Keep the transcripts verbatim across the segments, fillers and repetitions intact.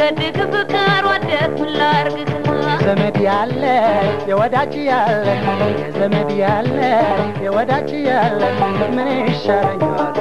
ቢያስደገድግ ፍቅር ወደት ላርግህ ዘመድ ያለ የወዳጅ ያለ ዘመድ ያለ የወዳጅ ያለ ምን ይሻለኛል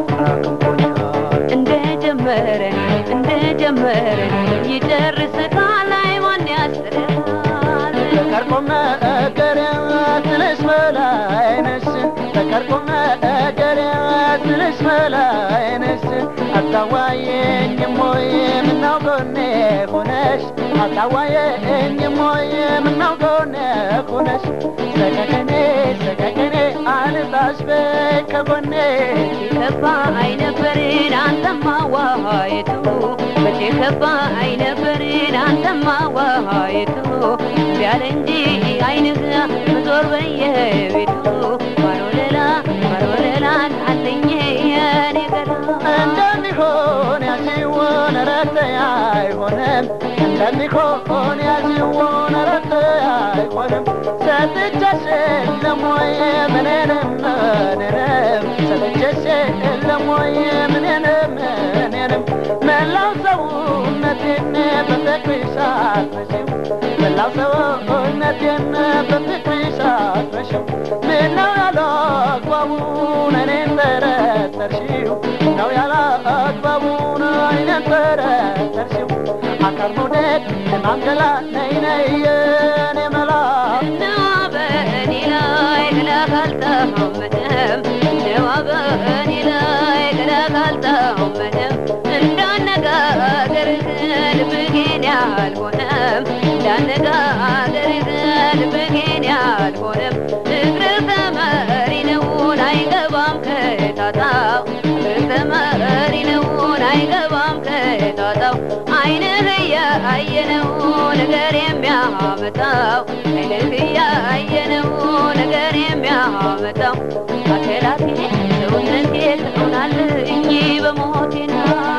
እንደ ጀመረ እንደ ጀመረ ይጨርስ ካላይ ማን ያስረዳል ተቀርቆመ ገሪያት ለስመላይነስ ተቀርቆመ ገሪያት ለስመላይነስ አታዋየኝ ሞይ ምነው ጎኔ ሆነሽ አታዋየኝ ሞይ ምነው ጎኔ ሆነሽ ሰቀቀኔ ሰቀቀኔ አንታሽ በከጎኔ ከባ አይነበርን አንተማ ዋሃይቱ መቼ ከባ አይነበርን አንተማ ዋሃይቱ ቢያለንጂ አይንህ መዞር በየቤቱ ማሮለላ ማሮለላ አለኝ የኔ ገላ እንደሚሆን ያዚውን ረተያ አይሆንም እንደሚሆን ያዚውን ረተያ አይሆንም ሰጥቼሽ ለሞይ ምንንም ምንንም ሰጥቼሽ ለሞይ ምንንም ምንንም መላው ሰውነቴን በፍቅርሽ አትረሺው መላው ሰውነቴን በፍቅርሽ አትረሺው ምነው ያለ አግባቡን እኔን ጠረጠርሽው ነው ያለ አግባቡን እኔን ጠረጠርሽው አካል መውደድ ማንገላ ነይ ነይ የኔ መላ እና በእኔ ላይ ገላ ካልተመደም ነዋ በእኔ ላይ ገላ ካልተመደም እንዳነጋገርህ ልብጌን ያልሆነም እንዳነጋገርህ ልብጌን ያልሆነም እግርህ ተመሪ ነውን አይገባም ከታጣው እግርህ ተመሪ ነውን አይገባም ከታጣው አይንህ ያየነው ነገር የሚያመጣው አይንህ ያየነው ነገር የሚያመጣው አከላቴ ሰውነቴ ትሆናለኝ በሞቴና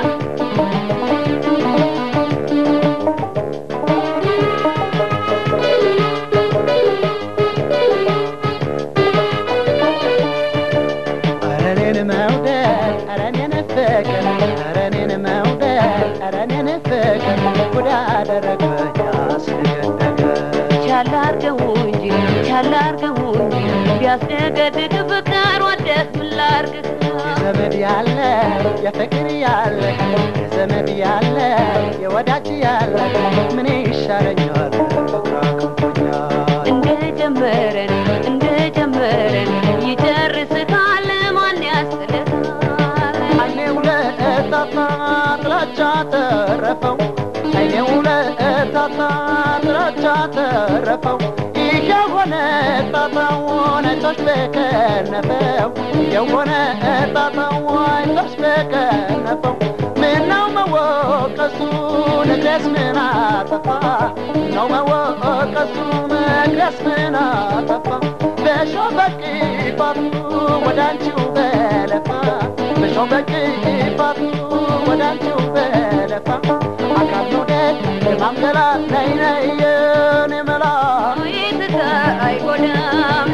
አረኔን መውደድ አረኔን ፍቅር አረኔን መውደድ አረኔን ፍቅር ጉዳ አደረገኝ አስደገደገ ቻላርገው እንጂ ቻላርገው እንጂ ቢያስደገድግ ፍቅር ወደት ላርግህ ዘመድ ያለ የፍቅር ያለ ዘመድ ያለ የወዳጅ ያለ ምን ይሻለኛል ፍቅራ ክንቶኛል እንደ ጀመረን እንደ ጀመረን ይጨርስ ካለ ማን ያስልሃል አይኔው ለእታታ ጥላቻ ተረፈው አይኔው ለእታታ ጥላቻ ተረፈው የሆነ ጣጣውን አይቶሽ በከነፈው የሆነ ጣጣውን አይቶሽ በከነፈው ምነው መወቀሱ ንግረስ ምን አጠፋ ምነው መወቀሱ ንግረስ ምን አጠፋ በሾህ በቅፋቱ ወዳንቺው በለፋ በሾህ በቅፋቱ ወዳንቺው በለፋ አካል መውደድ የማምገላ ነይ ነይ የኔ መላ አይጎዳም